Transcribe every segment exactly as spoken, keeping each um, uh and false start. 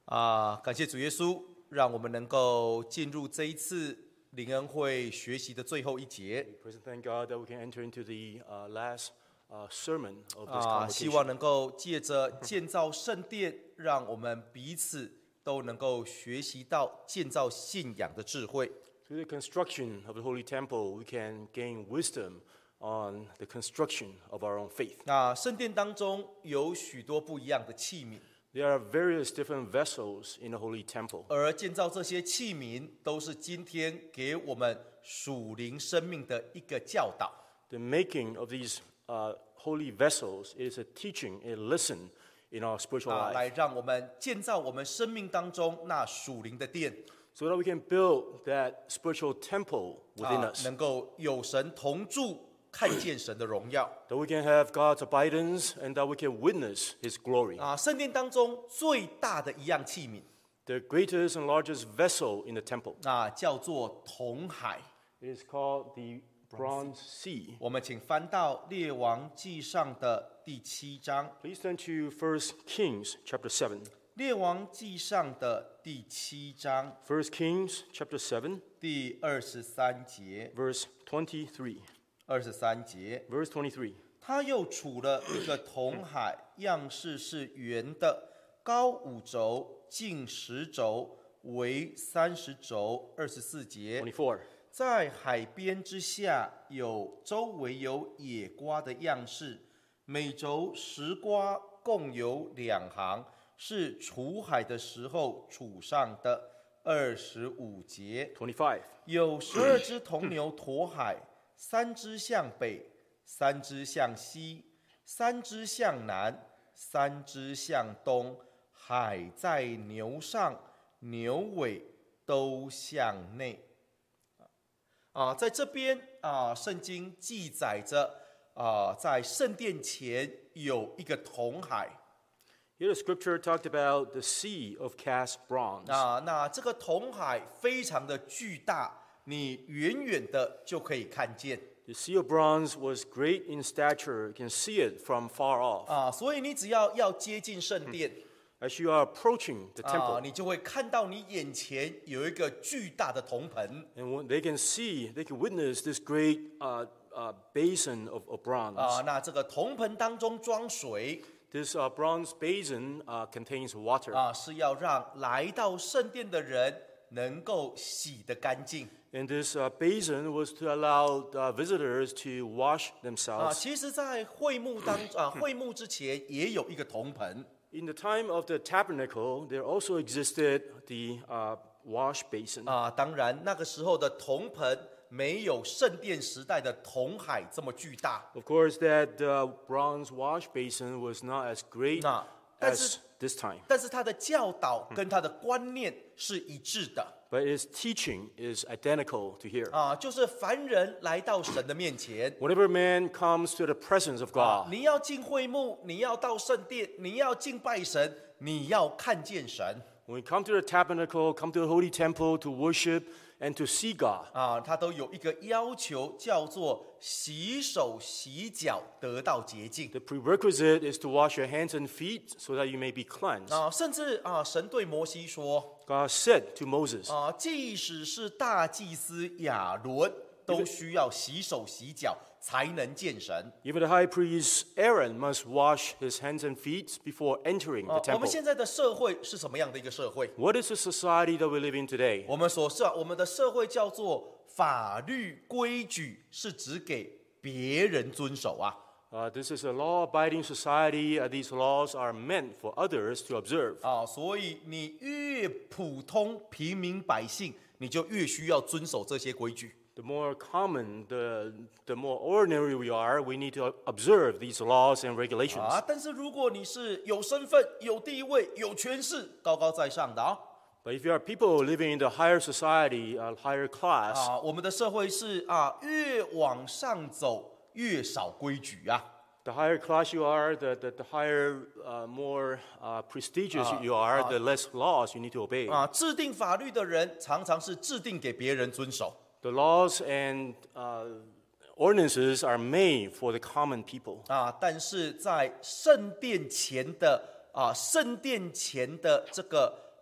啊，感谢主耶稣，让我们能够进入这一次灵恩会学习的最后一节。 We praise and thank God that we can enter into the uh, last uh, sermon of this 啊，希望 convocation. 能够借着建造圣殿，让我们彼此都能够学习到建造信仰的智慧。 Through the construction of the Holy Temple, we can gain wisdom on the construction of our own faith. 那圣殿当中有许多不一样的器皿， There are various different vessels in the Holy Temple. 而建造这些器皿，都是今天给我们属灵生命的一个教导。 The making of these uh, holy vessels is a teaching, a lesson in our spiritual 啊， life, 来让我们建造我们生命当中那属灵的殿， so that we can build that spiritual temple within 啊， us, 能够有神同住，看见神的荣耀。 that we can have God's abidance and that we can witness His glory. 啊，圣殿当中最大的一样器皿， The greatest and largest vessel in the temple 啊，叫做铜海。 is called the Bronze Sea. 我们请翻到列王记上的第七章， Please turn to First Kings chapter seven. 列王记上的第七章 First Kings chapter seven, 第二十三节， verse twenty-three. 二十三节。 Verse twenty-three. 他又处了一个铜海，样式是圆的，高五肘，径十肘，围三十肘。二十四节， twenty-four. 在海边之下有周围有野瓜的样式，每轴十瓜，共有两行，是除海的时候储上的。二十五节， twenty-five. 有十二只铜牛驮海，三只向北，三只向西，三只向南，三只向东。海在牛上，牛尾都向内。啊，在这边啊，圣经记载着啊，在圣殿前有一个铜海。 Here the scripture talked about the sea of cast bronze. 啊，那这个铜海非常的巨大，你远远的就可以看见。 The sea of bronze was great in stature. You can see it from far off. 啊，所以你只要要接近圣殿， As you are approaching the 啊， temple, 你就会看到你眼前有一个巨大的铜盆。 and when they can see, they can witness this great uh, uh, basin of, of bronze. 啊，那这个铜盆当中装水， This uh, bronze basin uh, contains water. 啊，是要让来到圣殿的人能够洗得干净。 And this uh, basin was to allow uh, visitors to wash 啊， themselves. 其实，在会幕当啊会幕之前也有一个铜盆。 In the time of the tabernacle, there also existed the uh, wash basin. 啊，当然那个时候的铜盆没有圣殿时代的铜海这么巨大。 Of course, that uh, bronze wash basin was not as great 那但 as 是 this time. 但是他的教导跟他的观念是一致的。 But his teaching is identical to here. 啊，就是凡人来到神的面前， Whenever man comes to the presence of 啊， God, 你要进会幕，你要到圣殿，你要敬拜神，你要看见神。 when we come to the tabernacle, come to the holy temple to worship and to see God, 啊，他都有一个要求，叫做洗手洗脚，得到洁净。 the prerequisite is to wash your hands and feet so that you may be cleansed. 啊，甚至啊，神对摩西说， God said to Moses, 啊，即使是大祭司亚伦，都需要洗手洗脚才能见神。 even the high priest Aaron must wash his hands and feet before entering 啊 the， 我们 temple. 现在的社会是什么样的一个社会？ What is the society that we live in today? 我们所是啊，我们的社会叫做法律规矩，是指给别人遵守啊。 Uh, this is a law-abiding society. Uh, these laws are meant for others to observe. 啊，所以你越普通平民百姓，你就越需要遵守这些规矩。 The more common, the, the more ordinary we are, we need to observe these laws and regulations. 啊，但是如果你是有身份、有地位、有权势、高高在上的啊， But if you are people living in the higher society, a higher class, 啊，我们的社会是啊，越往上走越少规矩啊。 the higher class you are, the, the, the higher, uh, more uh, prestigious you are, the less laws you need to obey. 啊，制定法律的人常常是制定给别人遵守。 The laws and uh, ordinances are made for the common people. 啊，但是在圣殿前的啊，圣殿前的这个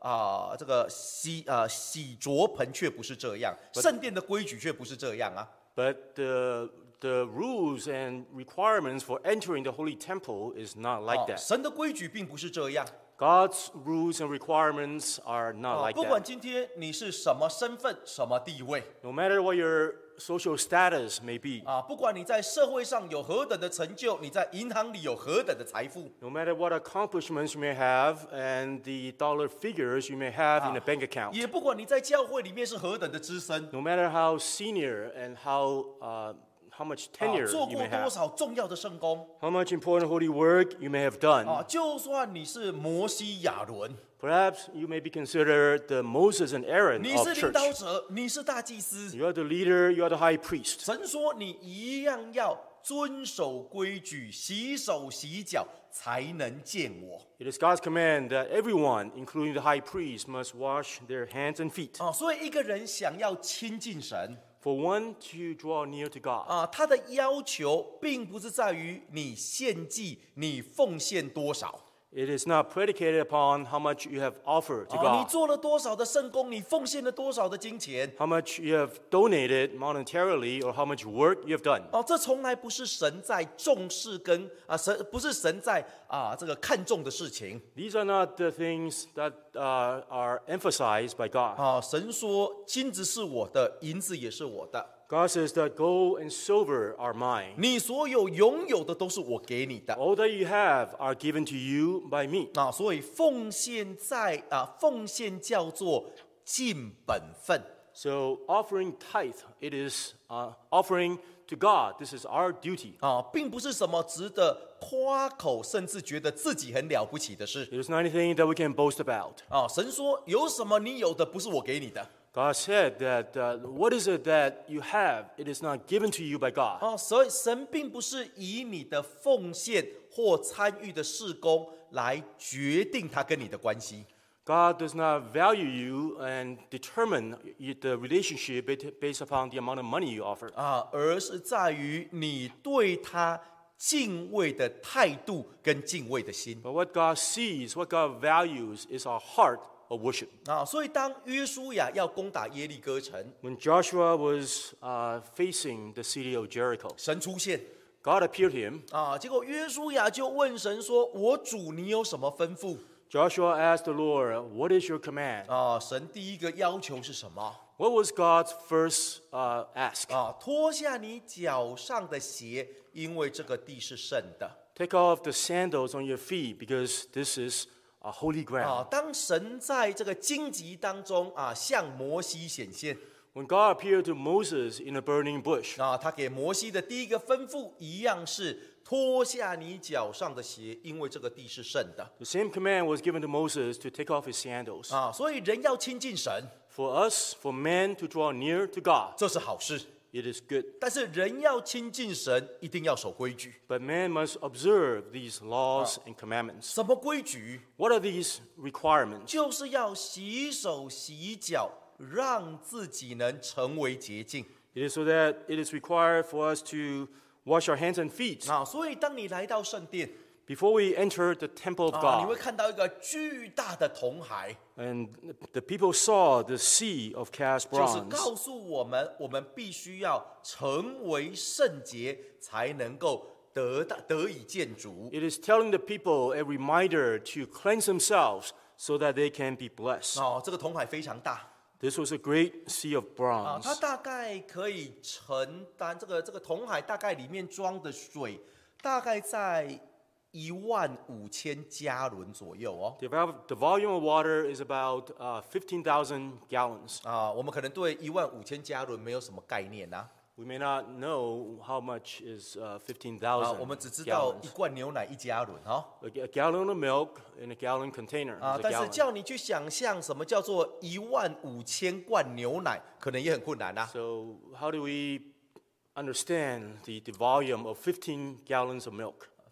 啊、这个洗呃洗濯盆却不是这样，圣殿的规矩却不是这样啊。 But the the rules and requirements for entering the holy temple is not like 哦 that. 神的规矩并不是这样。 God's rules and requirements are not 啊 like 不管 that. 今天你是什么身份、什么地位 No matter what your social status may be, 啊，不管你在社会上有何等的成就，你在银行里有何等的财富 no matter what accomplishments you may have and the dollar figures you may have in a bank account, 也不管你在教会里面是何等的资深 no matter how senior and how uh, how much 啊 tenure 做 you 过 may 多 have, 少重要的圣工 how much important holy work you may have done. 啊，就算你是摩西、亚伦， Perhaps you may be considered the Moses and Aaron 你 of 是领导 church. 者，你是大祭司， You are the leader, you are the high priest. 神说你一样要遵守规矩，洗手洗脚，才能见我 It is God's command that everyone, including the high priest, must wash their hands and feet. 啊。所以一个人想要亲近神 For one to draw near to God, 啊，他的要求并不是在于你献祭、你奉献多少 it is not predicated upon how much you have offered to 啊，你 God, 做了多少的圣工，你奉献了多少的金钱 how much you have donated monetarily, or how much work you have done. 哦，这从来不是神在重视跟啊神不是神在啊这个看重的事情 These are not the things that uh, are emphasized by God. 啊。神说金子是我的，银子也是我的， God says that gold and silver are mine. 你所有拥有的都是我给你的 All that you have are given to you by me. 啊。所以奉献在啊奉献叫做尽本分 So offering tithe, it is uh, offering to God. This is our duty. 啊，并不是什么值得夸口，甚至觉得自己很了不起的事 It is not anything that we can boast about. 啊。神说有什么你有的不是我给你的 God said that uh, what is it that you have? It is not given to you by God. 啊，所以神并不是以你的奉献或参与的事工来决定他跟你的关系 God does not value you and determine y- the relationship ba- based upon the amount of money you offer. 啊，而是在于你对他敬畏的态度跟敬畏的心 But what God sees, what God values, is our heart of worship. 啊。所以当约书亚要攻打耶利哥城， When Joshua was uh, facing the city of Jericho, 神出现 God appeared to him. 啊，结果约书亚就问神说：“我主，你有什么吩咐 Joshua asked the Lord, "What is your command?" 啊？”神第一个要求是什么 What was God's first uh, ask? 啊？脱下你脚上的鞋，因为这个地是圣的 Take off the sandals on your feet because this is a holy 啊。 ground. 当神在这个荆棘当中啊，向摩西显现 When God appeared to Moses in a burning bush, 啊，他给摩西的第一个吩咐一样是脱下你脚上的鞋，因为这个地是圣的 the same command was given to Moses to take off his sandals. 啊。所以人要亲近神， For us, for men to draw near to God, 这是好事。 it is good. 但是人要亲近神，一定要守规矩。 But man must observe these laws and commandments. 什么规矩？ What are these requirements? 就是要洗手洗脚，让自己能成为洁净 It is so that it is required for us to wash our hands and feet 啊。所以当你来到圣殿 before we enter the temple of 啊，你会 God. 看到一个巨大的铜海， And the people saw the sea of cast 就是 bronze. 告诉我们，我们必须要成为圣洁，才能够得到得以见主 It is telling the people a reminder to cleanse themselves so that they can be blessed. 哦。这个铜海非常大 This was a great sea of 啊， bronze. 它大概可以承担这个这个铜海大概里面装的水，大概在一万五千加仑左右哦。 The, vol- the volume of water is about uh, fifteen thousand gallons. 啊，我们可能对一万五千加仑没有什么概念呐、 We may not know how much is uh, 啊， 15,000 我们只知道 gallons. 一罐牛奶一加仑哈。 A, a gallon of milk in a gallon container 啊， is a 但是 gallon. 叫你去想象什么叫做一万五千罐牛奶，可能也很困难呐、 So how do we understand the, the volume of fifteen gallons of milk?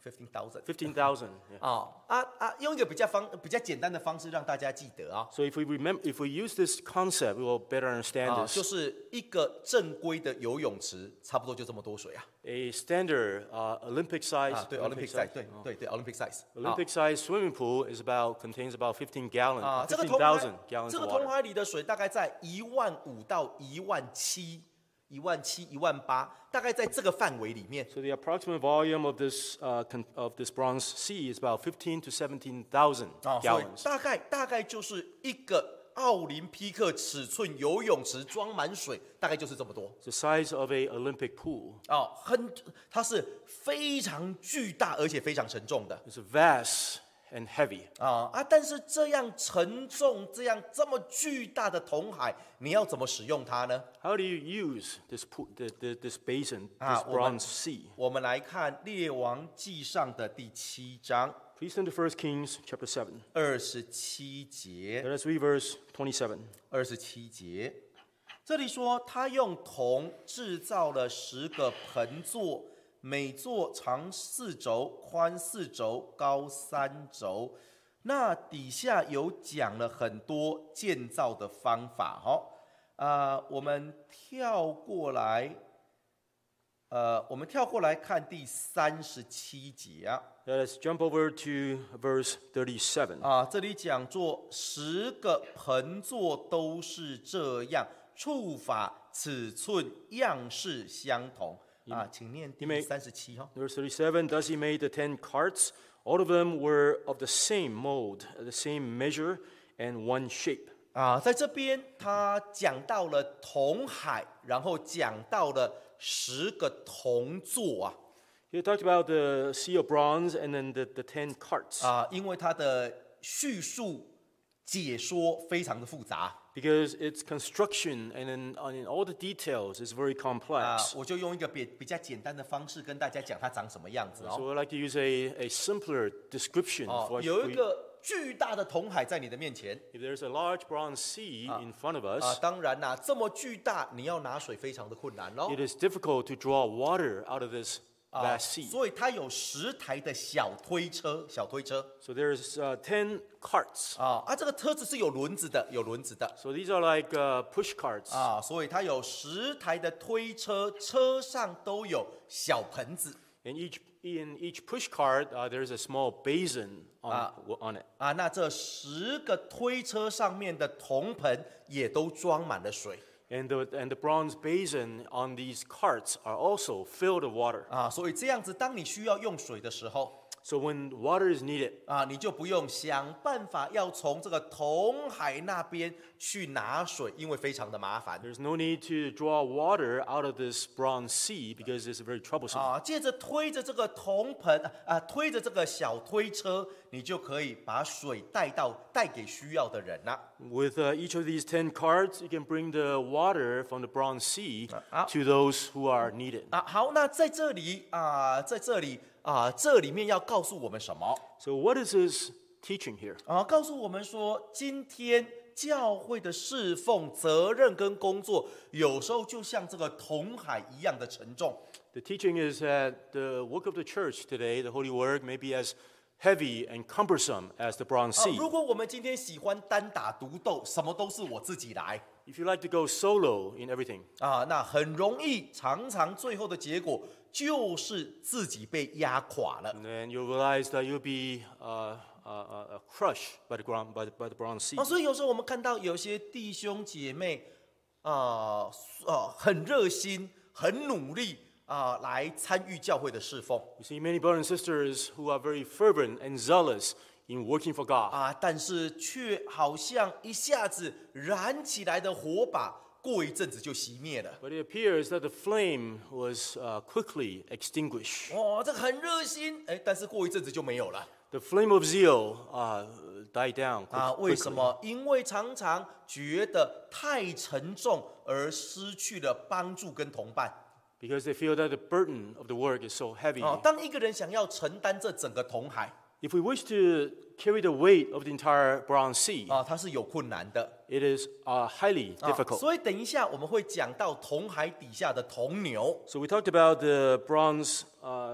fifteen thousand。 fifteen thousand. Yeah. 啊啊啊！用一个比较方比较简单的方式让大家记得啊， So if we remember, if we use this concept, we will better understand 啊， this. 就是一个正规的游泳池，差不多就这么多水啊。 A standard uh, Olympic size. 啊，对 Olympic size，对对对 Olympic size。 Olympic size swimming pool is about contains about fifteen gallon, 啊，这个 fifteen 铜 thousand 海 gallons 这 of 个铜 water. 海里的水大概在一万五到一万七、一万七、一万八，大概在这个范围里面。 So the approximate volume of this uh, con- of this Bronze Sea is about fifteen to seventeen thousand 啊，所以 gallons. 大概大概就是一个奥林匹克尺寸游泳池装满水，大概就是这么多。 It's the size of a Olympic pool. 哦，很，它是非常巨大而且非常沉重的 It's vast and heavy. 啊啊！但是这样沉重、这样这么巨大的铜海，你要怎么使用它呢？ How do you use this pool, the, the, this basin, 啊， this 我们 Bronze Sea? 我们来看《列王纪上》的第七章 Please turn to First Kings chapter seven. 二十七节。 Let us read verse twenty-seven. 二十七节，这里说他用铜制造了十个盆座，每座长四轴，宽四轴，高三轴。那底下有讲了很多建造的方法，哈，啊，我们跳过来，呃，我们跳过来看第三十七节啊。 Let us jump over to verse thirty-seven. 啊，这里讲做十个盆座都是这样，触法、尺寸、样式相同。啊，请念第三十七哈。 Verse thirty-seven, thus he made the ten carts. All of them were of the same mold, the same measure, and one shape. 啊，在这边他讲到了铜海，然后讲到了十个铜座啊。 He talked about the sea of bronze and then the, the ten carts. 啊，因为它的叙述解说非常的复杂 Because its construction and in, and in all the details is very 啊 complex.， 我就用一个比比较简单的方式跟大家讲它长什么样子 So 哦。 I'd like to use a, a simpler description 哦 for， 有 for 一 you. 个巨大的铜海在你的面前 If there's a large bronze sea in front of 啊， us, 当然啦，这么巨大，你要拿水非常的困难喽 it。is difficult to draw water out of this 啊， vast sea. 所以它有十台的小推车，小推车 So there's uh, ten carts. 啊啊，这个车子是有轮子的，有轮子的 So these are like uh, push carts. 啊，所以它有十台的推车，车上都有小盆子 And each in each push cart, uh, there's a small basin on, on it. 啊。那这十个推车上面的铜盆也都装满了水 And the, and the bronze basin on these carts are also filled with water. 啊，所以这样子，当你需要用水的时候 So when water is needed, 啊，你就不用想办法要从这个铜海那边去拿水，因为非常的麻烦 there's no need to draw water out of this bronze sea because it's very troublesome. 啊。借着推着这个铜盆啊，推着这个小推车，你就可以把水带到带给需要的人了。 With uh, each of these ten carts, you can bring the water from the bronze sea Ah. to those who are needed. 啊，好，那在这里啊，在这里啊，这里面要告诉我们什么 So what is his teaching here? 啊？告诉我们说，今天教会的侍奉、责任跟工作，有时候就像这个铜海一样的沉重。 The teaching is that the work of the church today, the holy work, may be as heavy and cumbersome as the bronze 啊 sea. 如果我们今天喜欢单打独斗，什么都是我自己来 If you like to go solo in everything, 啊，那很容易，常常最后的结果就是自己被压垮了。 then you'll realize that you'll be uh, uh, uh, crushed by the, ground, by, the, by the bronze sea. 啊，所以有时候我们看到有些弟兄姐妹啊啊很热心、很努力啊来参与教会的侍奉 You see many brothers and sisters who are very fervent and zealous in working for God. 啊，但是却好像一下子燃起来的火把，过一阵子就熄灭了。 But it appears that the flame was uh, quickly extinguished. 哦，这个很热心，哎，但是过一阵子就没有了 The flame of zeal uh, died down 啊？ quick- 为什 quickly. 么？因为常常觉得太沉重，而失去了帮助跟同伴。 Because they feel that the burden of the work is so heavy. 哦，当一个人想要承担这整个铜海 If we wish to carry the weight of the entire bronze sea, 啊，它是有困难的。 it is uh, highly 啊 difficult. 所以等一下我们会讲到铜海底下的铜牛 So we talked about the bronze uh,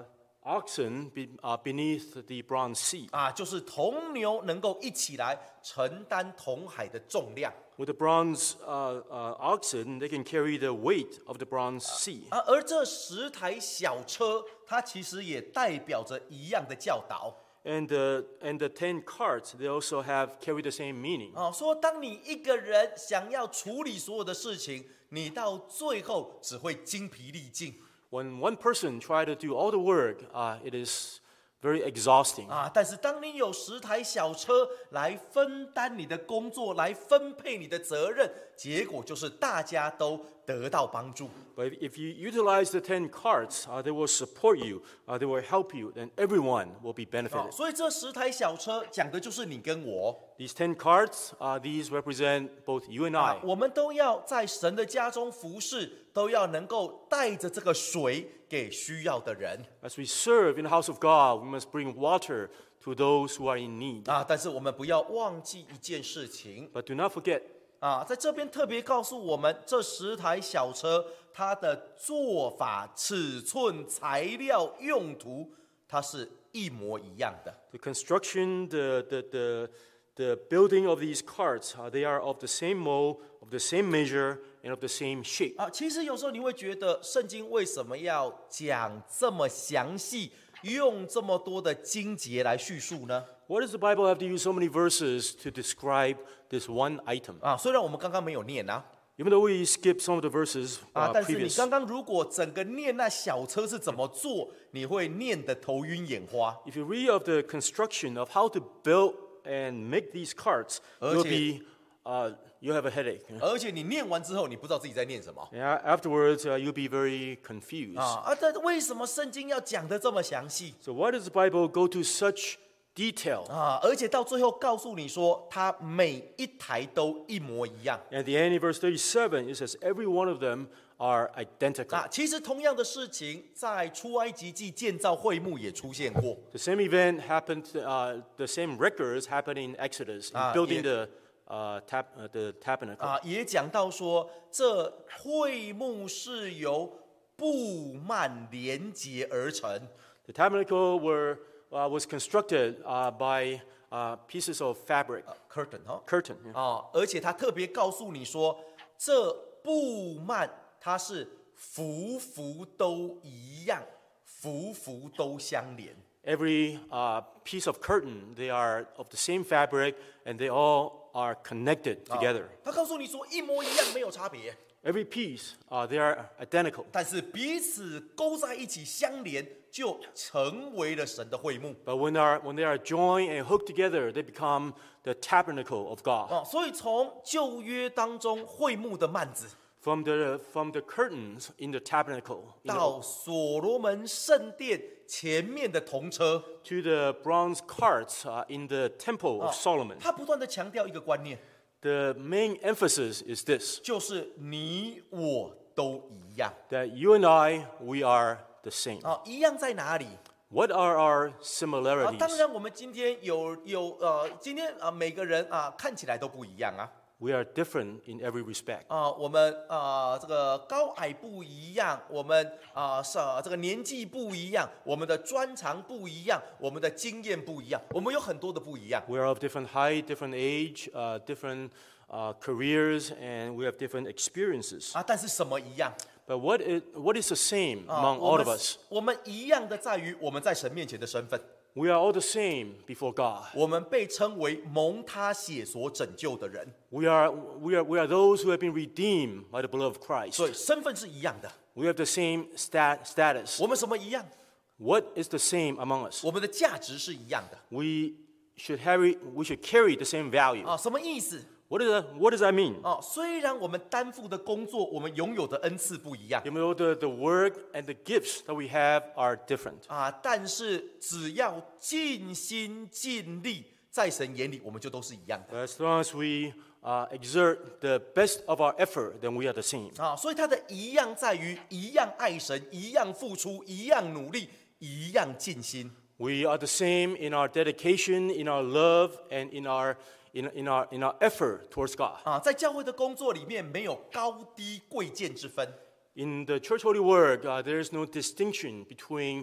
oxen be, uh, beneath the bronze sea. 啊，就是铜牛能够一起来承担铜海的重量 With the bronze uh, uh, oxen, they can carry the weight of the bronze sea. 啊，而这十台小车，它其实也代表着一样的教导 And the, and the ten carts, they also have carry the same meaning. 啊，说当你一个人想要处理所有的事情，你到最后只会精疲力尽 When one person try to do all the work, uh, it is very exhausting. 啊。但是当你有十台小车来分担你的工作，来分配你的责任，结果就是大家都得到帮助。 But if you utilize the ten carts, uh, they will support you, uh, they will help you, and everyone will be 啊 benefited. 所以这十台小车讲的就是你跟我 These ten carts, uh, these represent both you and 啊 I. 我们都要在神的家中服侍，都要能够带着这个水给需要的人 As we serve in the house of God, we must bring water to those who are in need. 啊。但是我们不要忘记一件事情 But do not forget, 啊，在这边特别告诉我们，这十台小车它的做法、尺寸、材料、用途，它是一模一样的 the construction, the, the, the, the building of these carts, uh, they are of the same mold, of the same measure, and of the same shape. 啊。其实有时候你会觉得，圣经为什么要讲这么详细，用这么多的经节来叙述呢？ Why does the Bible have to use so many verses to describe this one item? 啊，虽然我们刚刚没有念啊， Even though we skipped some of the verses 啊， uh, 但是你 previous, 刚刚如果整个念那小车是怎么做，你会念得头晕眼花。 if you read of the construction of how to build and make these carts, you'll be, uh, you have a headache. 而且你念完之后，你不知道自己在念什么 Yeah, afterwards, uh, you'll be very confused. 啊啊！但为什么圣经要讲得这么详细 So why does the Bible go to such detail? 啊？而且到最后告诉你说，它每一台都一模一样 At the end, in verse thirty-seven, it says every one of them are identical. 啊。其实同样的事情在出埃及记建造会幕也出现过 The same event happened, uh, the same records happened in Exodus, in Ah, building yeah. the, uh, tab, uh, the tabernacle. 啊，也讲到说，这会幕是由布幔连结而成 The tabernacle were, uh, was constructed uh, by uh, pieces of fabric, ，curtain 哈 curtain. yeah. 啊，而且他特别告诉你说，这布幔它是幅幅都一样，幅幅都相连。 Every uh, piece of curtain, they are of the same fabric, and they all are connected together. 他告诉你说一模一样，没有差别， Every piece, uh, they are identical. 但是彼此勾在一起相连，就成为了神的会幕 But when they are, when they are joined and hooked together, they become the tabernacle of God. 啊。所以从旧约当中会幕的幔子， From the, from the curtains in the tabernacle, in the 到所罗门圣殿前面的铜车， to the bronze carts uh, in the temple 啊 of Solomon. 他不断的强调一个观念， The main emphasis is this, 就是你我都一样 that you and I, we are the same. 啊。一样在哪里？ What are our 啊， similarities? 当然我们今天有有呃，今天啊每个人啊看起来都不一样啊。 We are different in every respect. 啊，我们啊这个高矮不一样，我们啊是啊这个年纪不一样，我们的专长不一样，我们的经验不一样，我们有很多的不一样 We are of different height, different age, uh, different uh, careers, and we have different experiences. 啊。但是什么一样？ But what is, what is the same 啊 among 我 all 们 of us? 我们一样的在于我们在神面前的身份， We are all the same before God. 我们被称为蒙他血所拯救的人， We are, we are, we are those who have been redeemed by the blood of Christ. 所以身份是一样的。 We have the same stat, status. 我们什么一样？ What is the same among us? 我们的价值是一样的 We should carry, we should carry the same value. 啊。什么意思？ What, is that, what does that mean? 哦，虽然我们担负的工作，我们拥有的恩赐不一样 Even though the, the work and the gifts that we have are different. 啊，但是只要尽心尽力，在神眼里我们就都是一样的 But as long as we uh, exert the best of our effort, then we are the same. 啊。所以它的一样在于一样爱神，一样付出，一样努力，一样尽心 We are the same in our dedication, in our love, and in our, in, in our, in our effort towards God. 啊。在教会的工作里面，没有高低贵贱之分 In the church holy work, uh, there is no distinction between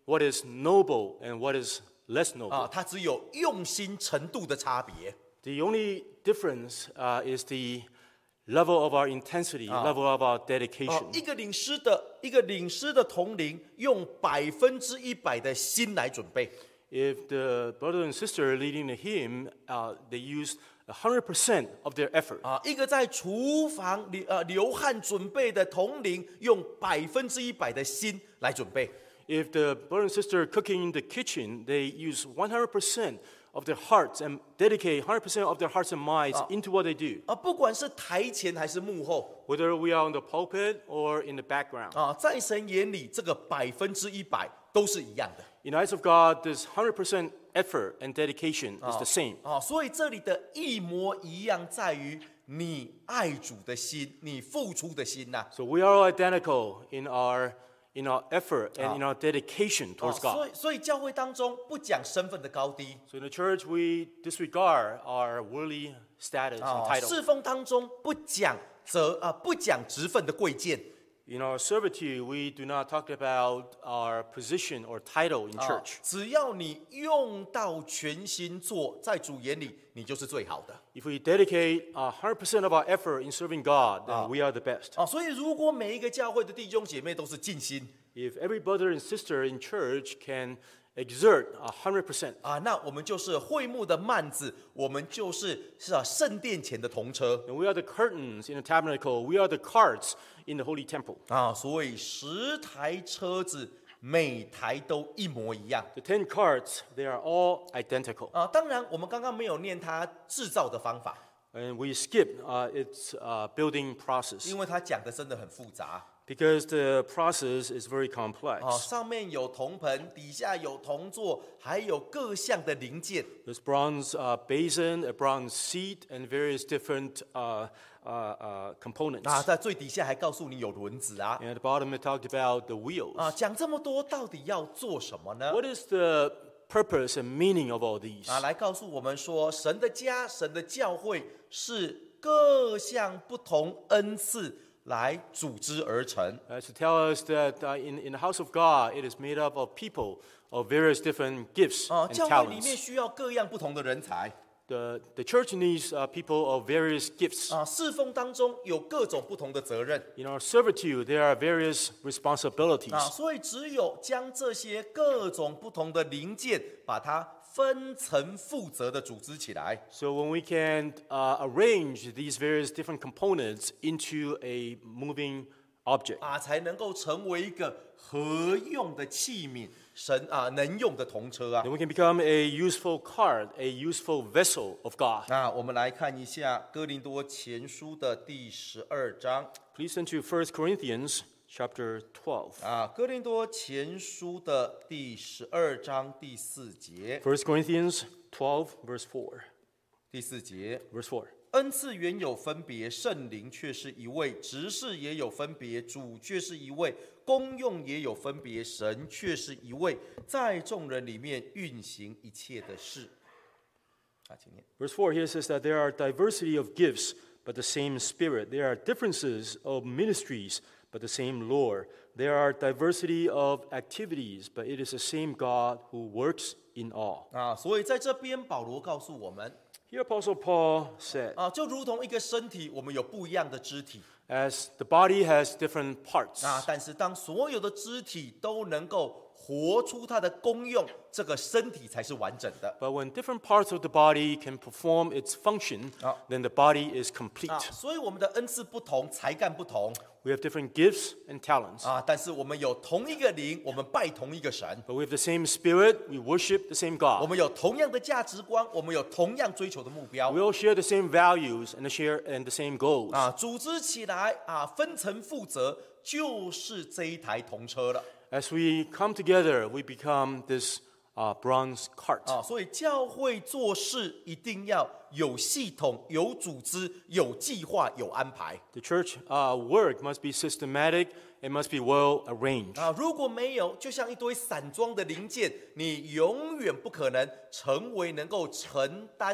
what is noble and what is less noble. 啊，它只有用心程度的差别。 The only difference uh, is the level of our intensity, level of our 哦 dedication.， 一个领诗的一个领诗的同龄，用百分之一百的心来准备。 If the brother and sister leading the hymn, uh, they use one hundred percent of their effort. 啊，一个在厨房流呃流汗准备的同龄，用百分之一百的心来准备。 If the brother and sister cooking in the kitchen, they use one hundred percent of their hearts and dedicate one hundred percent of their hearts and minds into what they do. 啊，不管是台前还是幕后， Whether we are on the pulpit or in the background. 啊，在神眼里，这个百分之一百都是一样的。 In the eyes of God, this one hundred percent effort and dedication is the same. 啊，所以这里的一模一样，在于你爱主的心，你付出的心呐、 So we are all identical in our in our effort and in our dedication 啊 towards 所 God. 以，所以教会当中不讲身份的高低， So in the church, we disregard our worldly status and 啊， title. 侍奉当中不讲责啊，不讲职分的贵贱。 In our servitude, we do not talk about our position or title in 啊 church. 只要你用到全心做，在主眼里，你就是最好的。 If we dedicate one hundred percent of our effort in serving God, then we are the best. 啊，所以如果每一个教会的弟兄姐妹都是尽心 If every brother and sister in church can exert one hundred percent, 啊，那我们就是会幕的幔子，我们就是是啊圣殿前的铜车 then we are the curtains in the tabernacle, we are the carts in the holy temple. 啊，所以十台车子每台都一模一样 The ten carts, they are all identical. 啊。当然，我们刚刚没有念它制造的方法， And we skip uh, its uh, building process 因为它讲的真的很复杂 because the process is very 啊。 complex. 上面有铜盆，底下有铜座，还有各项的零件 There's bronze uh, basin, a bronze seat, and various different uh, uh, uh, components. 啊，在最底下还告诉你有轮子啊 And at the bottom, it talked about the wheels. 啊。讲这么多，到底要做什么呢？ What is the purpose and meaning of all these? 啊，来告诉我们说，神的家、神的教会是各项不同恩赐来组织而成。 Uh, to tell us that uh, in, in the house of God, it is made up of people of various different gifts 啊， and 教会里面 talents. 需要各样不同的人才 The, the church needs uh, people of various gifts. 啊，侍奉当中有各种不同的责任 In our servitude, there are various responsibilities. 啊，所以只有将这些各种不同的零件，把它分层负责的组织起来 So when we can uh, arrange these various different components into a moving object, 啊，才能够成为一个合用的器皿，神啊能用的铜车啊。 then we can become a useful cart, a useful vessel of God. 那我们来看一下哥林多前书的第十二章 Please turn to First Corinthians chapter twelve. 啊，哥林多前书的第十二章第四节， First Corinthians twelve, verse four. 第四节， Verse four. 恩赐原有分别，圣灵却是一位；执事也有分别，主却是一位；功用也有分别，神却是一位，在众人里面运行一切的事。啊，请念。 Verse four here says that there are diversity of gifts, but the same Spirit. There are differences of ministries, but the same Lord. There are diversity of activities, but it is the same God who works in all. 啊，所以在这边保罗告诉我们 Here Apostle Paul said, 啊，就如同一个身体，我们有不一样的肢体 as the body has different parts, 啊，但是当所有的肢体都能够活出它的功用，这个身体才是完整的 but when different parts of the body can perform its function, then the body is complete. 啊。所以我们的恩赐不同，才干不同 We have different gifts and talents, 啊，但是我们有同一个灵，我们拜同一个神， but we have the same Spirit, we worship the same 我 God. 们有同样的价值观，我们有同样追求的目标 We all share the same values and the share and the same goals. 啊，组织起来啊，分层负责，就是这一台铜车了 As we come together, we become this uh, bronze cart. 啊。所以教会做事一定要有系统、有组织、有计划、有安排 The church uh, work must be systematic, it must be well arranged. 啊。如果没有，就像一堆散装的零件，你永远不可能成为能够承担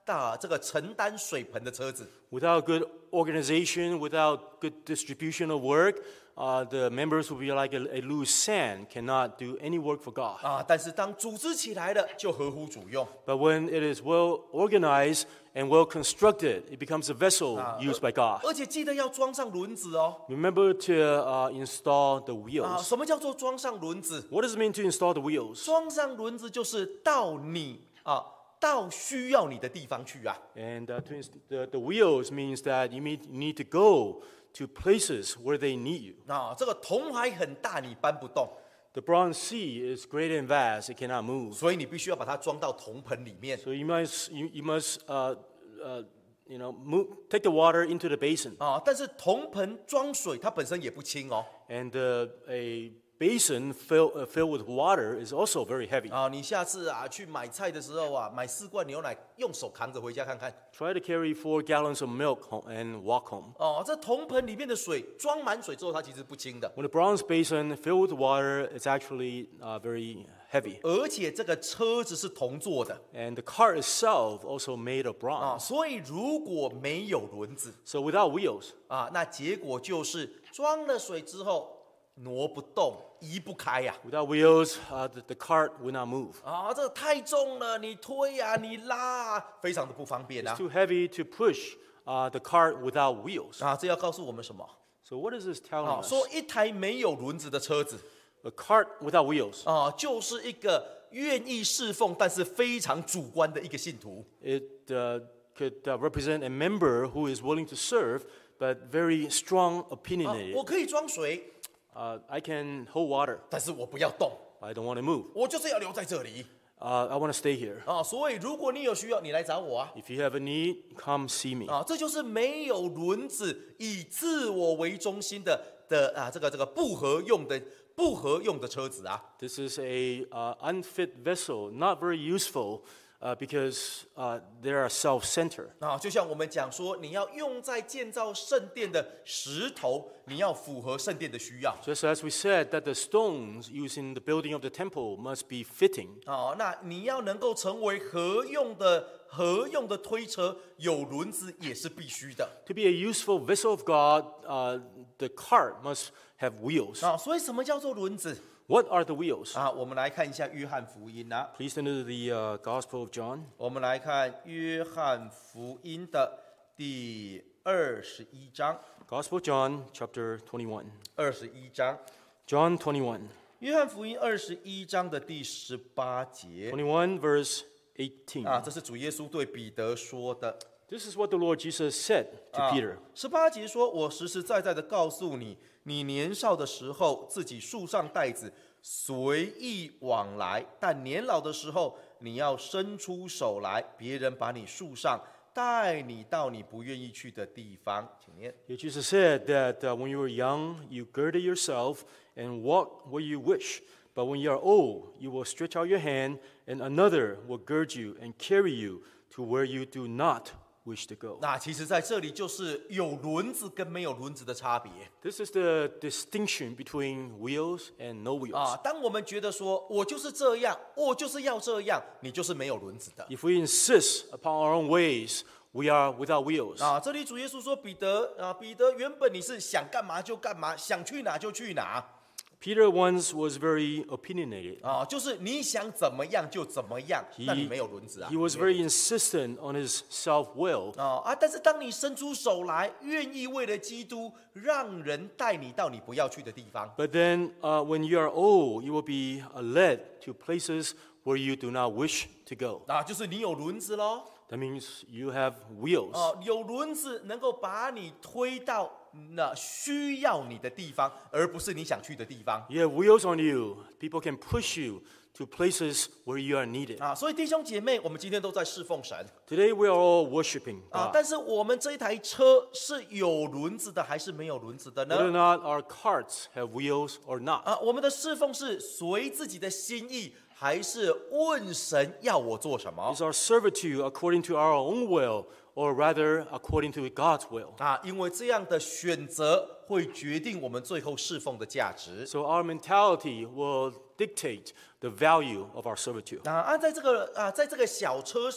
大这个承担水盆的车子。 Without good organization, without good distribution of work, uh, the members will be like a, a loose sand, cannot do any work for God. 啊，但是当组织起来了，就合乎主用。 But when it is well organized and well constructed, it becomes a vessel used by God. 而且记得要装上轮子哦。 Remember to uh, install the 啊， wheels. 什么叫做装上轮子？ What does it mean to install the wheels? 装上轮子就是到你啊，到需要你的地方去啊。 And uh, to inst- the, the wheels means that you need, you need to go to places where they need you. 啊，这个铜海很大，你搬不动， The Bronze Sea is great and vast; it cannot move. 所以你必须要把它装到铜盆里面。 So you must you, you must uh, uh, you know move, take the water into the basin, 啊，但是铜盆装水，它本身也不轻哦。 and uh, a basin fill, uh, filled with water is also very heavy. 啊，你下次啊去买菜的时候啊，买四罐牛奶，用手扛着回家看看。 Try to carry four gallons of milk home and walk home. 哦，这铜盆里面的水装满水之后，它其实不轻的， When the bronze basin filled with water, it's actually uh, very heavy, 而且这个车子是铜做的 and the cart itself also made of 啊， bronze. 所以如果没有轮子 So without wheels, 啊，那结果就是装了水之后挪不动，移不开呀、 without wheels, uh, the, the cart will not move. 啊。这个太重了，你推呀、你拉啊，非常的不方便 It's 啊。 too heavy to push uh, the cart without wheels. 啊，这要告诉我们什么？ So what is this telling 啊， us? 说一台没有轮子的车子 A cart without wheels. 啊，就是一个愿意侍奉但是非常主观的一个信徒。 It uh, could uh, represent a member who is willing to serve, but very strong 啊 opinionated. 我可以装水， Uh, I can hold water. 但是我不要动， I don't want to move. 我就是要留在这里 Uh, I want to stay here. 啊。所以如果你有需要，你来找我啊。 If you have a need, come see me. 啊，这就是没有轮子、以自我为中心的的啊，这个这个不合用的不合用的车子啊。 This is a uh, unfit vessel, not very useful uh, because uh, they are self-centered. 啊，就像我们讲说，你要用在建造圣殿的石头，你要符合圣殿的需要。 Just as we said that the stones used in the building of the temple must be fitting. 哦，那你要能够成为合用的合用的推车，有轮子也是必须的。 To be a useful vessel of God, uh, the cart must have wheels. 啊，所以什么叫做轮子 What are the wheels? 啊？我们来看一下约翰福音啊， Please turn to the uh, Gospel of John. 我们来看约翰福音的第二十一章， Gospel of John, chapter twenty-one. 二十一章， John twenty-one. 约翰福音二十一章的第十八节 twenty-one, verse eighteen. 啊，这是主耶稣对彼得说的。 This is what the Lord Jesus said to Peter. 十八节说：“我实实在在的告诉你，你年少的时候自己束上带子，随意往来；但年老的时候，你要伸出手来，别人把你束上，带你到你不愿意去的地方。”请念。 Here Jesus said that uh, when you were young, you girded yourself and walked where you wish. But when you are old, you will stretch out your hand, and another will gird you and carry you to where you do not wish to go. 那其实在这里就是有轮子跟没有轮子的差别 This is the distinction between wheels and no wheels. 啊。当我们觉得说我就是这样，我就是要这样，你就是没有轮子的 If we insist upon our own ways, we are without wheels. 啊。这里主耶稣说：“彼得啊，彼得，原本你是想干嘛就干嘛，想去哪就去哪。” Peter once was very opinionated. 啊，就是你想怎么样就怎么样，那你没有轮子啊 He。was very insistent on his self-will. 啊啊！但是当你伸出手来，愿意为了基督，让人带你到你不要去的地方 But then, uh, when you are old, you will be uh, led to places where you do not wish to go. 啊，就是你有轮子喽。 That means you have wheels. 哦，有轮子能够把你推到那需要你的地方，而不是你想去的地方 You have wheels on you. People can push you to places where you are needed. 啊。所以弟兄姐妹，我们今天都在侍奉神 Today, we are all worshiping 啊， God. 但是我们这一台车是有轮子的还是没有轮子的 Whether or 呢？ not our carts have wheels or not. 啊，我们的侍奉是随自己的心意，还是问神要我做什么 Is our servitude according to our own will, or rather according to God's will? 啊？因为这样的选择会决定我们最后侍奉的价值。 So our mentality will dictate the value of our servitude. 啊，按在这个啊，在这个小车上，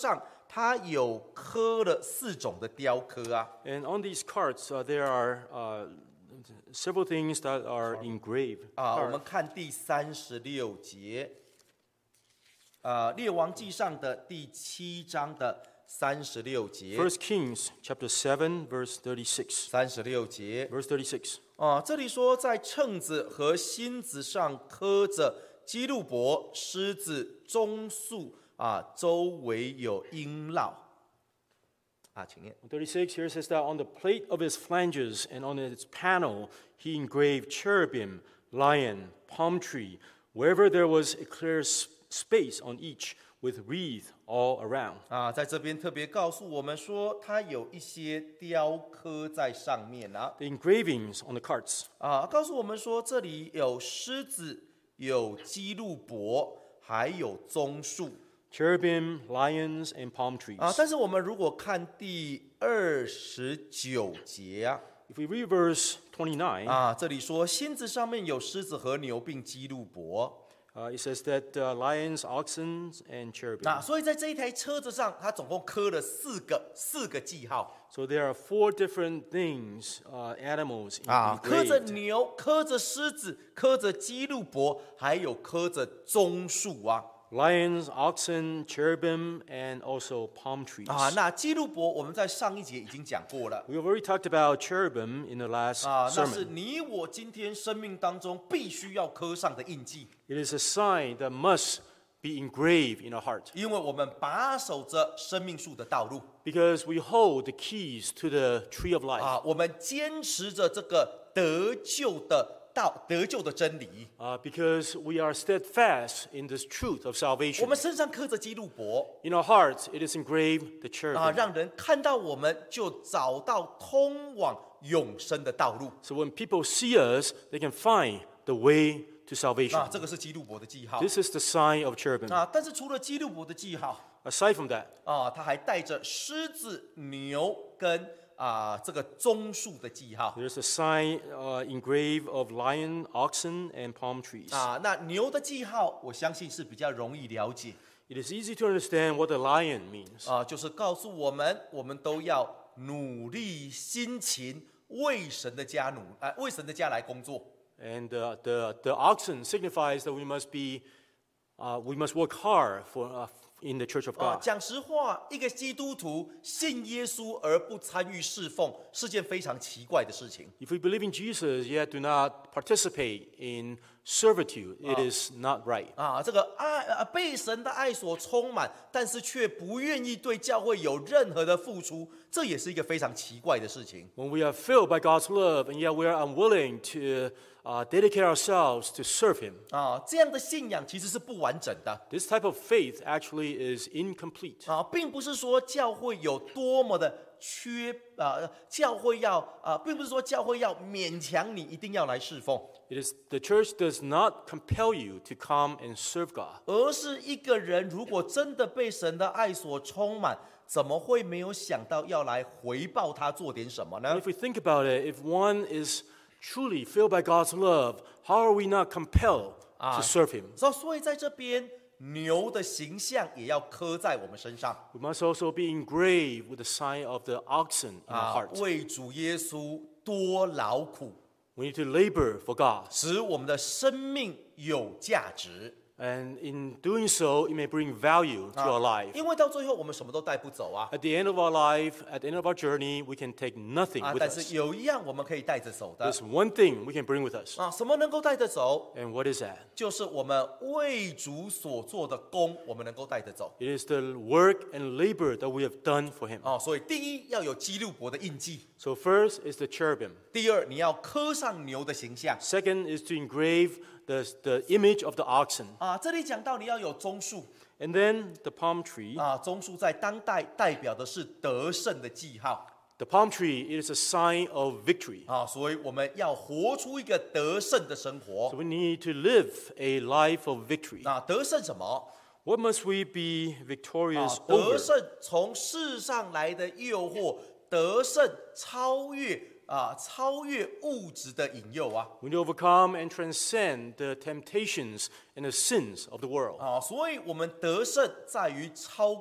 它有刻了四种的雕刻啊。 And on these carts, uh, there are uh, several things that are engraved. 啊，我 Carved. 们看第三十六节，啊，《列王记上》的第七章的三十六节， First Kings chapter seven, verse thirty-six. 三十六节 Verse thirty-six. 啊，这里说在秤子和芯子上刻着基路伯、狮子、棕树啊，周围有璎珞啊，请念。 thirty-six here says that on the plate of his flanges and on its panel he engraved cherubim, lion, palm tree, wherever there was a clear s- space on each, with wreath all around. 啊，在这边特别告诉我们说，它有一些雕刻在上面啊。 The engravings on the carts. 啊，告诉我们说，这里有狮子，有基路伯，还有棕树 Cherubim, lions, and palm 啊。 trees. 但是我们如果看第二十九节啊， If we read verse twenty-nine, 啊，这里说芯子上面有狮子和牛，并基路伯。 uh, it says that uh, lions, oxen, and cherubim. 那所以在这一台车子上，它总共刻了四个四个记号 So there are four different things, uh, animals 啊，刻着 engraved. 牛，刻着狮子，刻着基路伯，还有刻着棕树啊。 Lions, oxen, cherubim, and also palm trees. 啊，那基路伯我们在上一节已经讲过了。 We have already talked about cherubim in the last 啊，那是 sermon. 你我今天生命当中必须要刻上的印记， It is a sign that must be engraved in our heart 因为我们把守着生命树的道路 because we hold the keys to the tree of life. 啊，我们坚持着这个得救的道、得救的真理。 Uh, because we are steadfast in this truth of 我 salvation. 们身上刻着基路伯 In our hearts, it is engraved the 啊， cherubim. 让人看到我们就找到通往永生的道路 So when people see us, they can find the way to salvation. 啊，这个是基路伯的记号 This is the sign of cherubim. 啊。但是除了基路伯的记号 Aside from that, 啊，它还带着狮子、牛跟啊这个棕树的记号。 there's a sign uh, engraved of lion, oxen, and palm trees. 啊，那牛的记号，我相信是比较容易了解 It is easy to understand what the lion means. 啊，就是告诉我们，我们都要努力辛勤，为神的家努啊，为神的家来工作 And uh, the, the oxen signifies that we must be, uh, we must work hard for, uh, in the church of 啊。 God. 讲实话，一个基督徒信耶稣而不参与侍奉，是件非常奇怪的事情 If we believe in Jesus yet do not participate in servitude, it is not right. 啊。这个爱啊，被神的爱所充满，但是却不愿意对教会有任何的付出，这也是一个非常奇怪的事情 When we are filled by God's love and yet we are unwilling to uh, dedicate ourselves to serve Him, 啊。这样的信仰其实是不完整的。 this type of faith actually is incomplete. 啊，并不是说教会有多么的缺啊，教会要啊，并不是说教会要勉强你一定要来侍奉， It is the church does not compel you to come and serve God. 而是一个人如果真的被神的爱所充满，怎么会没有想到要来回报他做点什么 And 呢？ if we think about it, if one is truly filled by God's love, how are we not compelled to serve Him? 所以所以在这边，牛的形象也要刻在我们身上 We must also be engraved with the sign of the oxen in our 啊， heart. 为主耶稣多劳苦， We need to labor for God. 使我们的生命有价值。 And in doing so, it may bring value to our life. 因为到最后我们什么都带不走啊。 At the end of our life, at the end of our journey, we can take nothing 啊， with 但 us. 是有一样我们可以带着走的 There's one thing we can bring with us. 啊，什么能够带着走？ And what is that? 就是我们为主所做的功，我们能够带着走 It is the work and labor that we have done for Him. 啊。所以第一要有基路伯的印记， So first is the cherubim. 第二你要刻上牛的形象 Second is to engrave the, the image of the oxen. 啊。这里讲到你要有棕树 And then the palm tree. 啊，棕树在当代代表的是得胜的记号 The palm tree, it is a sign of victory. 啊，所以我们要活出一个得胜的生 So 活 we need to live a life of victory. 啊。得胜什么？ What must we be 啊 victorious， 得 over? 胜从世上来的诱惑，得胜超越啊，超越物质的引诱啊。 We need to overcome and transcend the temptations and the sins of the world. 啊，所以我们得胜在于超过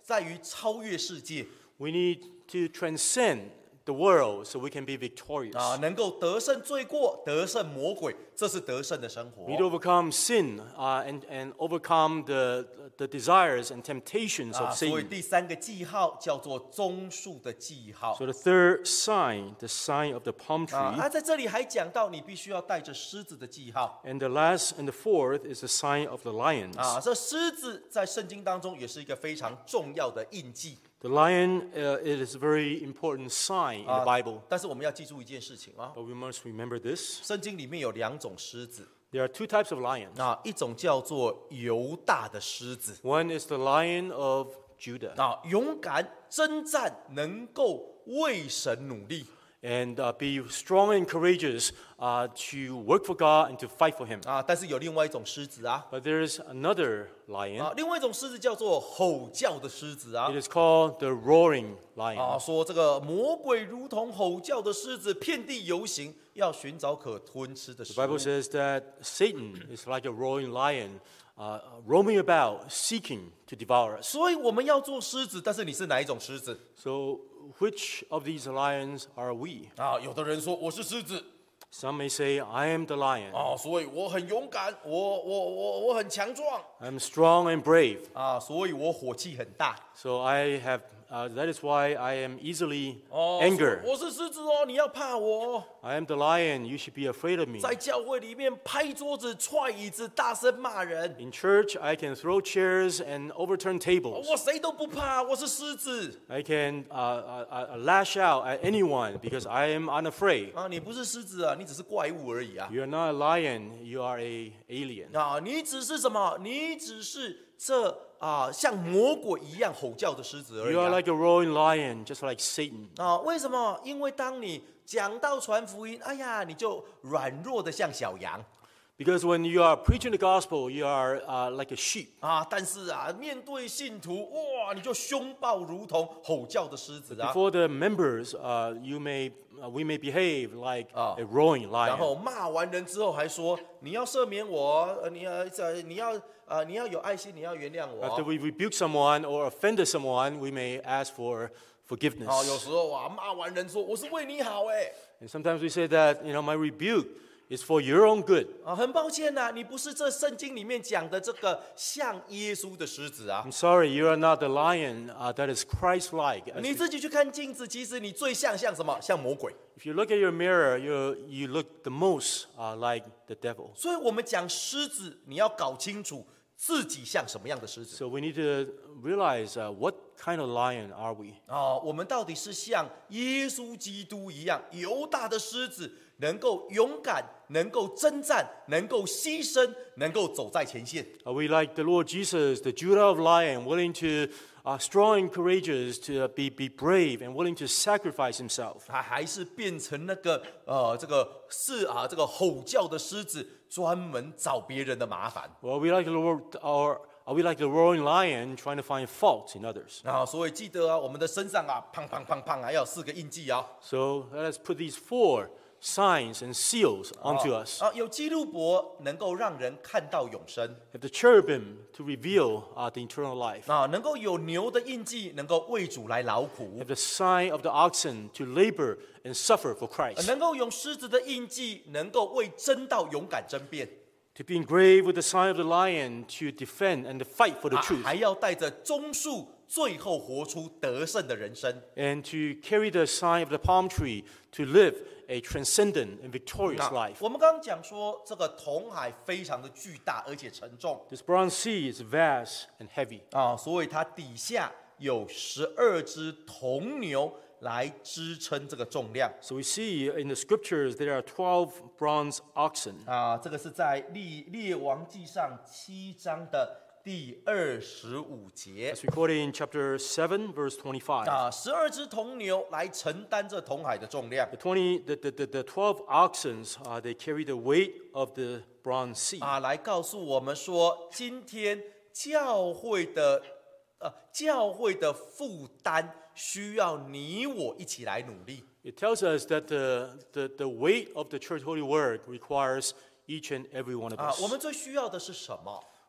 在于超越世界 We need to transcend the world so we can be victorious. 啊，能够得胜罪过，得胜魔鬼，这是得胜的生活 We need to overcome sin uh, and, and overcome the, the desires and temptations 啊。 of 所以 Satan. 第三个记号叫做棕树的记号 So the third sign, the sign of the palm 啊。 tree. 那在这里还讲到，你必须要带着狮子的记号 And the last and the fourth is the sign of the lions. 啊。这狮子在圣经当中也是一个非常重要的印记 The lion uh, it is a very important sign in the 啊 Bible. 但是我们要记住一件事情啊， But we must remember this. 圣经里面有两种狮子 There are two types of lions. 啊，一种叫做犹大的狮子 One is the lion of Judah. 啊，勇敢征战，能够为神努力 And uh, be strong and courageous uh, to work for God and to fight for Him. 啊。但是有另外一种狮子啊 But there is another lion. 啊，另外一种狮子叫做吼叫的狮子啊 It is called the roaring 啊， lion. 说这个魔鬼如同吼叫的狮子，遍地游行，要寻找可吞吃的食 The 物 Bible says that Satan is like a roaring lion, uh, roaming about, seeking to devour us. 所以我们要做狮子，但是你是哪一种狮子 So, which of these lions are we? 啊？有的人说我是狮子 Some may say, I am the lion. 啊，所以我很勇敢，我我我我很强壮 I'm strong and brave. 啊，所以我火气很大 So I have, uh, that is why I am easily 哦。 anger. 我是狮子哦，你要怕我哦。 I am the lion. You should be afraid of me. 在教会里面拍桌子、踹椅子、大声骂人， In church, I can throw chairs and overturn tables. 我谁都不怕，我是狮子 I can uh, uh, uh, lash out at anyone because I am unafraid. 啊！你不是狮子啊，你只是怪物而已啊！ You are not a lion. You are a alien. 啊，你只是什么？你只是这啊像魔鬼一样吼叫的狮子而已 You are 啊！ like a roaring lion, just like Satan. 啊，为什么？因为当你讲到传福音，哎呀，你就软弱的像小羊 Because when you are preaching the gospel, you are uh, like a sheep. 啊！但是啊，面对信徒，哇，你就凶暴如同吼叫的狮子啊！ Before the members, uh, you may, uh, we may behave like Ah. a roaring 然 lion. 后骂完人之后还说：“你要赦免我，呃你要呃你要呃你要有爱心，你要原谅 After 我。 we rebuke someone or offended someone, we may ask for forgiveness. 啊，有时候啊，骂完人说：“我是为你好。”哎， And sometimes we say that, you know, my rebuke is for your own good. 啊，很抱歉呐、你不是这圣经里面讲的这个像耶稣的狮子啊。 I'm sorry, you are not the lion uh, that is Christ-like. As 你 you- 自己去看镜子，其实你最像像什么？像魔鬼。 If you look at your mirror, you, you look the most uh, like the devil. 所以我们讲狮子，你要搞清楚自己像什么样的狮子 So we need to realize uh, what kind of lion are we? 啊？我们到底是像耶稣基督一样犹大的狮子，能够勇敢，能够征战，能够牺牲，能够走在前线， Are we like the Lord Jesus, the Judah of lion, willing to, uh, strong and courageous, to uh, be, be brave and willing to sacrifice himself? 还还是变成那个呃这个是啊这个吼叫的狮子，专门找别人的麻烦 Or are we like the Lord, or are we like the roaring lion trying to find fault in others? 啊？所以记得啊，我们的身上啊，胖胖胖胖啊，要有四个印记啊。 So let us put these four signs and seals onto us. 啊，有基路伯能够让人看到永生 Have the cherubim to reveal uh, the eternal life. 啊，能够有牛的印记，能够为主来劳苦 Have the sign of the oxen to labor and suffer for 呃 Christ. 能够有狮子的印记，能够为真道勇敢争辩 To be engraved with the sign of the lion to defend and to fight for the 啊 truth. 还要带着棕树，最后活出得胜的人生 And to carry the sign of the palm tree to live a transcendent and victorious 那 life. 我们刚刚讲说，这个红海非常的巨大而且沉重 This bronze sea is vast and heavy. 啊，所以它底下有十二只铜牛来支撑这个重量 So we see in the scriptures there are twelve bronze oxen. 啊。这个是在列列王记上七章的第二十五节 It's recorded in chapter seven, verse twenty-five. 啊，十二只铜牛来承担这铜海的重量 The twenty, the, the, the, the twelve oxen, uh, they carry the weight of the bronze sea. 啊，来告诉我们说，今天教会的呃教会的负担需要你我一起来努力 It tells us that the, the, the weight of the church holy word requires each and every one of 啊。我 us. 们最需要的是什么？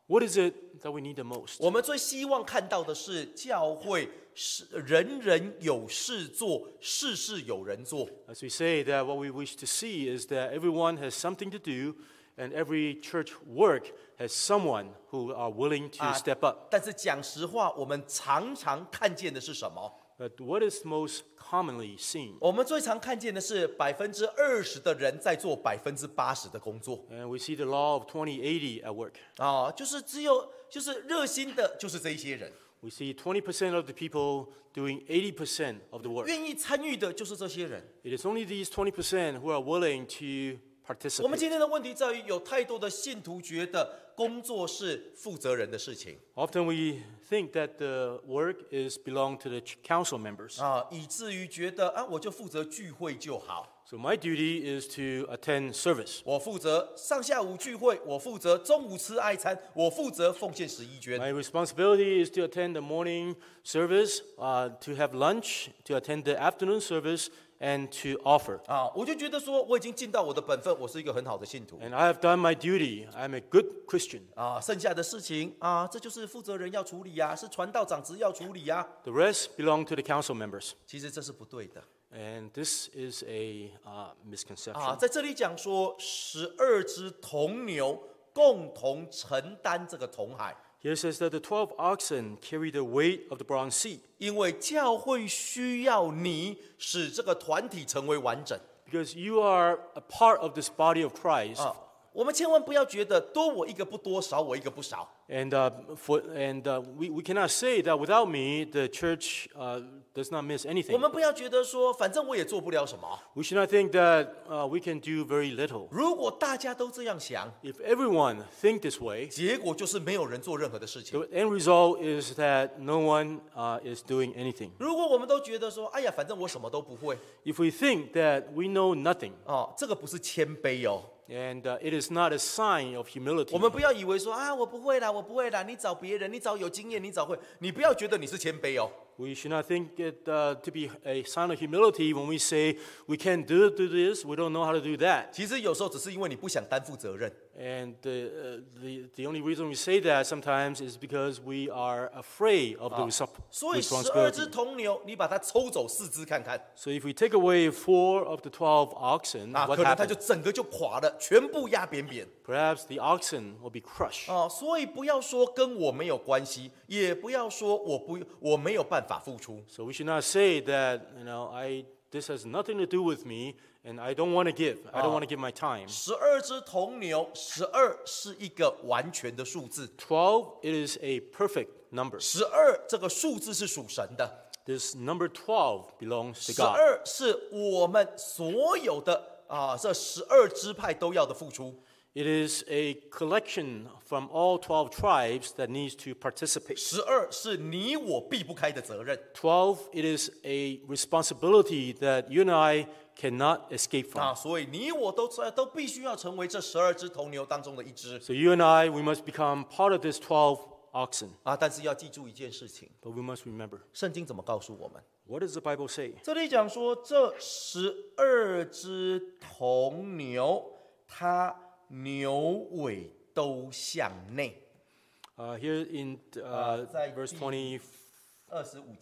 What is it that we need the most? 我们最希望看到的是教会是人人有事做，事事有人做。 As we say that what we wish to see is that everyone has something to do and every church work has someone who are willing to step up. 但是讲实话，我们常常看见的是什么？ But what is most commonly seen? 我们最常看见的是百分之二十的人在做百分之八十的工作 And we see the law of twenty eighty at work. 啊，就是只有就是热心的，就是这一些人， We see twenty percent of the people doing eighty percent of the work. 愿意参与的就是这些人。 It is only these twenty percent who are willing to 我们 participate. 今天的问题在于，有太多的信徒觉得工作是负责人的事情 Often we think that the work is belong to the ch- council members. 啊，以至于觉得啊，我就负责聚会就好。 So my duty is to attend service. 我负责上下午聚会，我负责中午吃爱餐，我负责奉献十一捐。 My responsibility is to attend the morning service, uh, to have lunch, to attend the afternoon service, and to offer. 啊，我就觉得说，我已经尽到我的本分，我是一个很好的信徒 And I have done my duty. I'm a good Christian. 啊。剩下的事情啊，这就是负责人要处理呀、是传道长职要处理呀、 The rest belong to the council members. 其实这是不对的 And this is a uh, misconception. 啊。在这里讲说，十二只铜牛共同承担这个铜海， Here it says that the twelve oxen carry the weight of the bronze sea, 因为教会需要你使这个团体成为完整 because you are a part of this body of Christ. 啊。我们千万不要觉得多我一个不多，少我一个不少。 And, uh, for, and uh, we, we cannot say that without me, the church uh, does not miss 我 anything. 们不要觉得说，反正我也做不了什么。 We should not think that uh, we can do very little. 如果大家都这样想， If everyone think this way, 结果就是没有人做任何的事情。 the end result is that no one uh, is doing anything. 如果我们都觉得说，哎呀，反正我什么都不会， If we think that we know nothing, 哦，这个不是谦卑哦。 and uh, it is not a sign of 我 humility, 们不要以为说啊，我不会啦，我不会啦，你找别人，你找有经验，你找会，你不要觉得你是谦卑哦。 we should not think it uh, to be a sign of humility when we say we can't do, do this, we don't know how to do that. 其实有时候只是因为你不想担负责任。 And the, uh, the, the only reason we say that sometimes is because we are afraid of the resop- 所以十二只 responsibility. 铜牛，你把它抽走四只看看 So if we take away four of the twelve oxen, 啊， what 可能它就 happens? 整个就垮了，全部压扁扁。 Perhaps the oxen will be crushed. 哦，所以不要说跟我没有关系，也不要说我不我没有办法付出。 So we should not say that, you know, I, this has nothing to do with me and I don't want to give. I don't want to give my time. 十二只铜牛，十二是一个完全的数字， twelve, it is a perfect number. 十二这个数字是属神的， This number twelve belongs to 十 God. 二是我们所有的啊这十二支派都要的付出。 It is a collection from all twelve tribes that needs to participate. 十二是你我避不开的责任 twelve, it is a responsibility that you and I cannot escape 啊， from. 所以你我都都必须要成为这十二只铜牛当中的一只 So you and I, we must become part of this twelve oxen. 啊。但是要记住一件事情， But we must remember, 圣经怎么告诉我们？ what does the Bible say? 这里讲说，这十二只铜牛，它牛尾都向内。 Uh, here in uh, Uh, 在 verse 第- twenty, 二十五